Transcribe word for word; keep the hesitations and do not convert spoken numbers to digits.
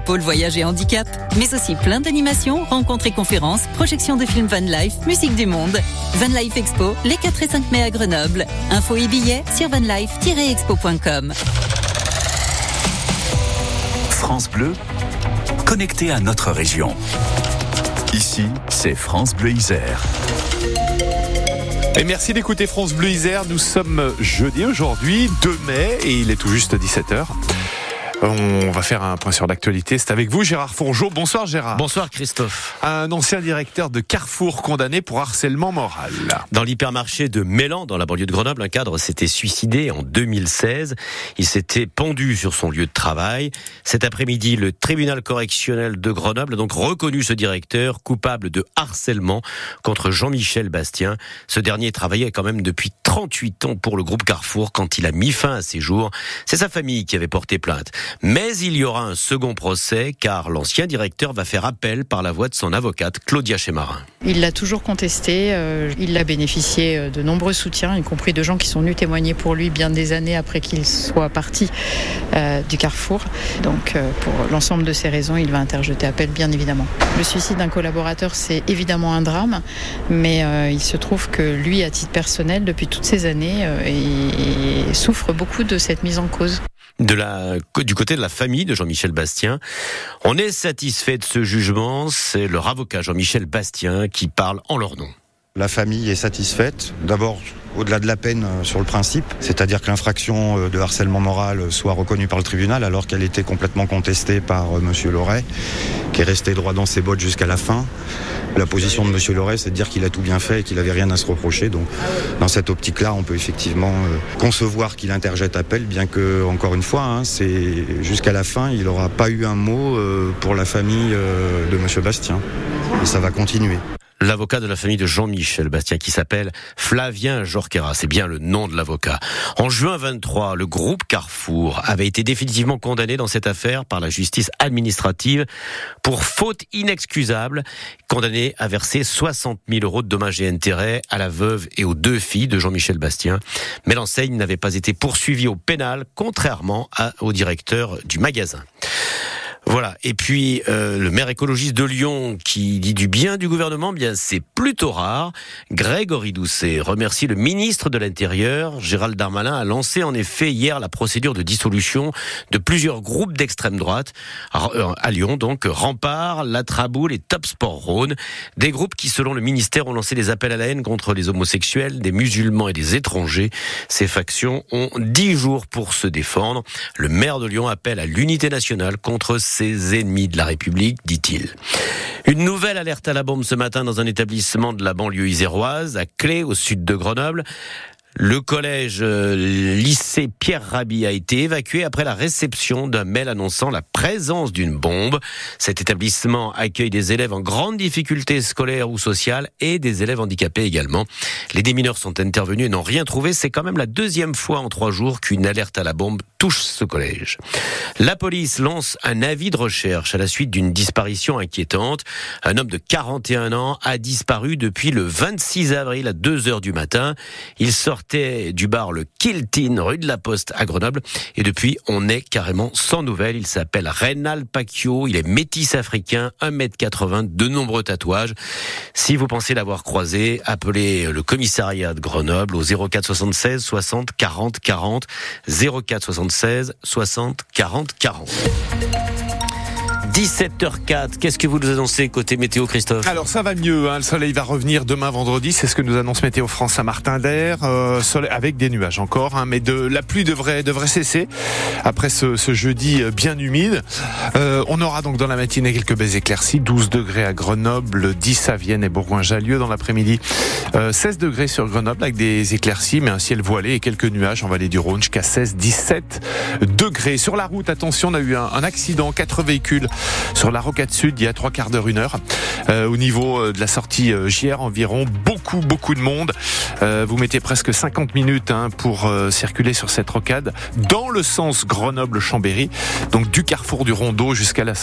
pôle voyage et handicap, mais aussi plein d'animations, rencontres et conférences, projections de films Van Life, musique du monde. Van Life Expo, les quatre et cinq mai à Grenoble. Infos et billets sur vanlife tiret expo point com. France Bleu, connecté à notre région. Ici, c'est France Bleu Isère. Et merci d'écouter France Bleu Isère. Nous sommes jeudi aujourd'hui, deux mai, et il est tout juste dix-sept heures. On va faire un point sur l'actualité. C'est avec vous, Gérard Fourgeau. Bonsoir, Gérard. Bonsoir, Christophe. Un ancien directeur de Carrefour condamné pour harcèlement moral. Dans l'hypermarché de Mélan, dans la banlieue de Grenoble, un cadre s'était suicidé en deux mille seize. Il s'était pendu sur son lieu de travail. Cet après-midi, le tribunal correctionnel de Grenoble a donc reconnu ce directeur coupable de harcèlement contre Jean-Michel Bastien. Ce dernier travaillait quand même depuis trente-huit ans pour le groupe Carrefour quand il a mis fin à ses jours. C'est sa famille qui avait porté plainte. Mais il y aura un second procès car l'ancien directeur va faire appel par la voix de son avocate Claudia Chemarin. Il l'a toujours contesté, euh, il a bénéficié de nombreux soutiens, y compris de gens qui sont venus témoigner pour lui bien des années après qu'il soit parti euh, du Carrefour. Donc euh, pour l'ensemble de ces raisons, il va interjeter appel bien évidemment. Le suicide d'un collaborateur, c'est évidemment un drame, mais euh, il se trouve que lui, à titre personnel, depuis toutes ces années, euh, il, il souffre beaucoup de cette mise en cause. De la, du côté de la famille de Jean-Michel Bastien, on est satisfait de ce jugement. C'est leur avocat Jean-Michel Bastien qui parle en leur nom. La famille est satisfaite. D'abord, au-delà de la peine sur le principe, c'est-à-dire que l'infraction de harcèlement moral soit reconnue par le tribunal alors qu'elle était complètement contestée par Monsieur Loret, qui est resté droit dans ses bottes jusqu'à la fin. La position de Monsieur Loret, c'est de dire qu'il a tout bien fait et qu'il n'avait rien à se reprocher. Donc, dans cette optique-là, on peut effectivement euh, concevoir qu'il interjette appel, bien que, encore une fois, hein, c'est jusqu'à la fin, il n'aura pas eu un mot euh, pour la famille euh, de Monsieur Bastien. Et ça va continuer. L'avocat de la famille de Jean-Michel Bastien qui s'appelle Flavien Jorquera, c'est bien le nom de l'avocat. En juin vingt-trois, le groupe Carrefour avait été définitivement condamné dans cette affaire par la justice administrative pour faute inexcusable, condamné à verser soixante mille euros de dommages et intérêts à la veuve et aux deux filles de Jean-Michel Bastien. Mais l'enseigne n'avait pas été poursuivie au pénal, contrairement à, au directeur du magasin. Voilà. Et puis euh, le maire écologiste de Lyon qui dit du bien du gouvernement, bien c'est plutôt rare. Grégory Doucet remercie le ministre de l'Intérieur. Gérald Darmanin a lancé en effet hier la procédure de dissolution de plusieurs groupes d'extrême droite à Lyon, donc Rempart, La Traboule et Top Sport Rhône. Des groupes qui, selon le ministère, ont lancé des appels à la haine contre les homosexuels, des musulmans et des étrangers. Ces factions ont dix jours pour se défendre. Le maire de Lyon appelle à l'unité nationale contre ses ennemis de la République, dit-il. Une nouvelle alerte à la bombe ce matin dans un établissement de la banlieue iséroise, à Clé, au sud de Grenoble. Le collège euh, lycée Pierre Rabhi a été évacué après la réception d'un mail annonçant la présence d'une bombe. Cet établissement accueille des élèves en grande difficulté scolaire ou sociale et des élèves handicapés également. Les démineurs sont intervenus et n'ont rien trouvé. C'est quand même la deuxième fois en trois jours qu'une alerte à la bombe touche ce collège. La police lance un avis de recherche à la suite d'une disparition inquiétante. Un homme de quarante et un ans a disparu depuis le vingt-six avril à deux heures du matin. Il sort du bar le Kiltin, rue de la Poste à Grenoble. Et depuis, on est carrément sans nouvelles. Il s'appelle Reynald Pacchio. Il est métis africain, un mètre quatre-vingts, de nombreux tatouages. Si vous pensez l'avoir croisé, appelez le commissariat de Grenoble au zéro quatre soixante-seize soixante quarante quarante. zéro quatre soixante-seize soixante quarante quarante. dix-sept heures quatre, qu'est-ce que vous nous annoncez côté météo, Christophe ? Alors ça va mieux, hein. Le soleil va revenir demain vendredi, c'est ce que nous annonce Météo France à Martin-d'Air, euh, soleil, avec des nuages encore, hein, mais de la pluie devrait devrait cesser après ce, ce jeudi bien humide. Euh, on aura donc dans la matinée quelques baies éclaircies, douze degrés à Grenoble, dix à Vienne et Bourgoin-Jallieu dans l'après-midi, euh, seize degrés sur Grenoble avec des éclaircies, mais un ciel voilé et quelques nuages en vallée du Rhône jusqu'à seize, dix-sept degrés. Sur la route, attention, on a eu un, un accident, quatre véhicules sur la rocade sud il y a trois quarts d'heure, une heure. Euh, au niveau de la sortie euh, J R environ, beaucoup beaucoup de monde. Euh, vous mettez presque cinquante minutes hein, pour euh, circuler sur cette rocade dans le sens Grenoble-Chambéry, donc du carrefour du Rondeau jusqu'à la